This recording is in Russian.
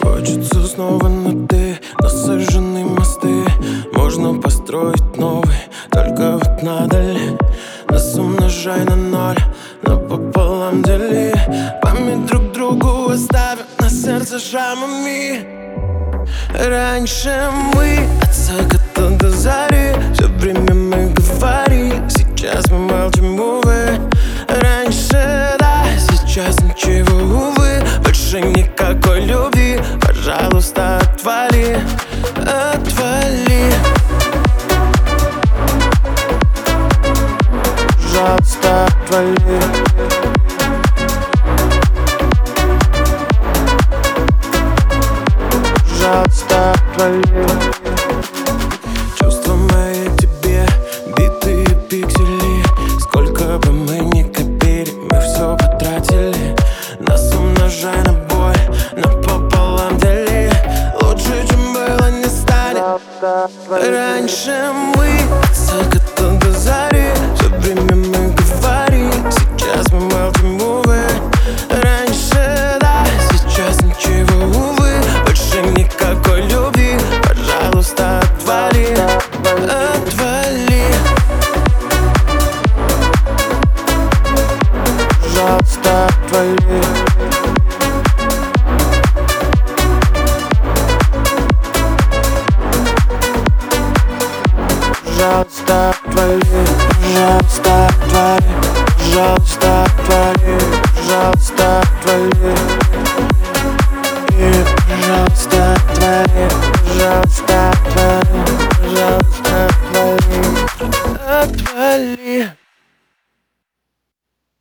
Хочется снова на ты, но сожжены мосты. Можно построить новый, только вот надо ли? Нас умножай на ноль, но пополам дели. Память друг другу оставим на сердце шрамами. Раньше мы от заката до зари все время мы говорили, сейчас мы молчим, увы. Раньше да, сейчас ничего, увы. Больше никакой любви, пожалуйста, отвали, отвали. Пожалуйста, отвали. Пожалуйста, отвали. Чувства мои к тебе, битые пиксели. Сколько бы мы ни копили, мы все потратили. Нас умножай на боль, но пополам дели. Лучше, чем было, не станет. Раньше мы от заката до зари все время мы говорили, сейчас мы молчим, увы. Раньше да, сейчас ничего, увы. Больше никакой любви, пожалуйста, отвали, отвали. Пожалуйста, отвали. Пожалуйста, отвали. Пожалуйста, отвали. Пожалуйста, отвали. Пожалуйста, отвали. Пожалуйста, отвали. Пожалуйста.